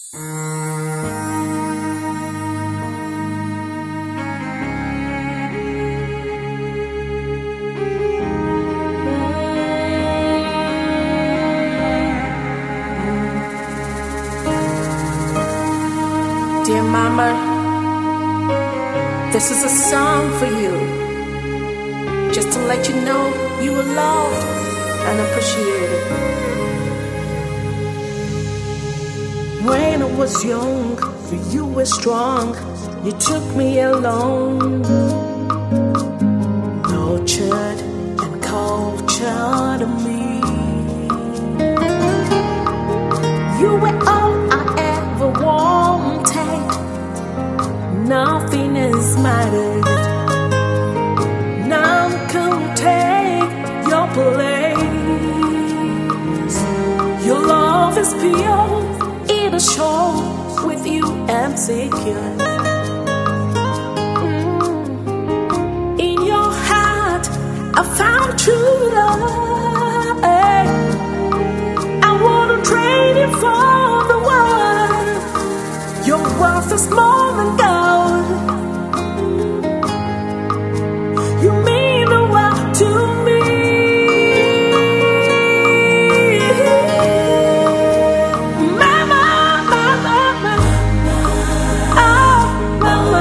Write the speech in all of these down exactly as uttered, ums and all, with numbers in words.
Dear Mama, this is a song for you, just to let you know you are loved and appreciated. When I was young, you were strong, you took me along, nurtured and cultured me. You were all I ever wanted, nothing else mattered. None can take your place. Your love is pure, it is sure, with you I'm secure. Mm. In your heart I found true love. I wanna trade it for the world. Your worth is more than gold. You mean the world to me. Mama, mama, mama. Oh, mama.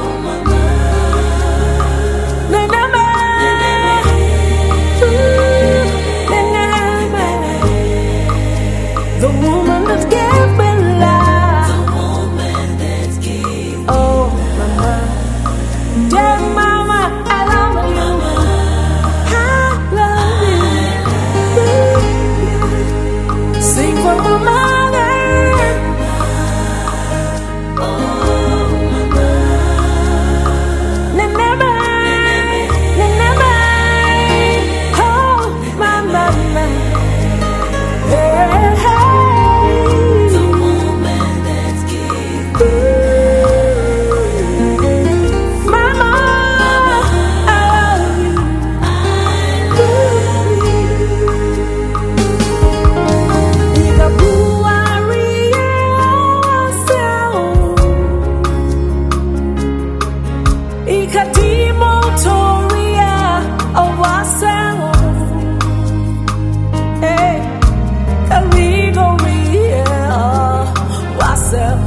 Nanama. Ooh, nanama. The woman that gave me life. The woman that gave me oh, mama. Dear mama, I love you. I love you. Sing for my mother. Oh, mama. Nanama. Nanama. Oh, my mama. Hey, hey. The woman that gave me mama, I love you. I love you. Ikabuarie oaseo, ikatimotoria oaseo. Hey, karigoria oaseo.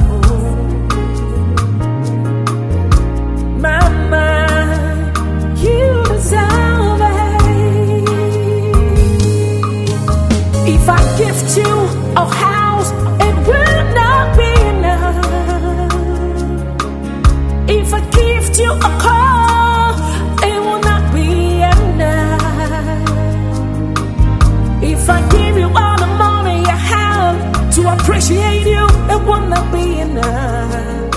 Mama, you deserve it. If I gift you a house, it will not be enough. If I gift you a car, it will not be enough. If I give you all the money I have to appreciate you, it will not be enough.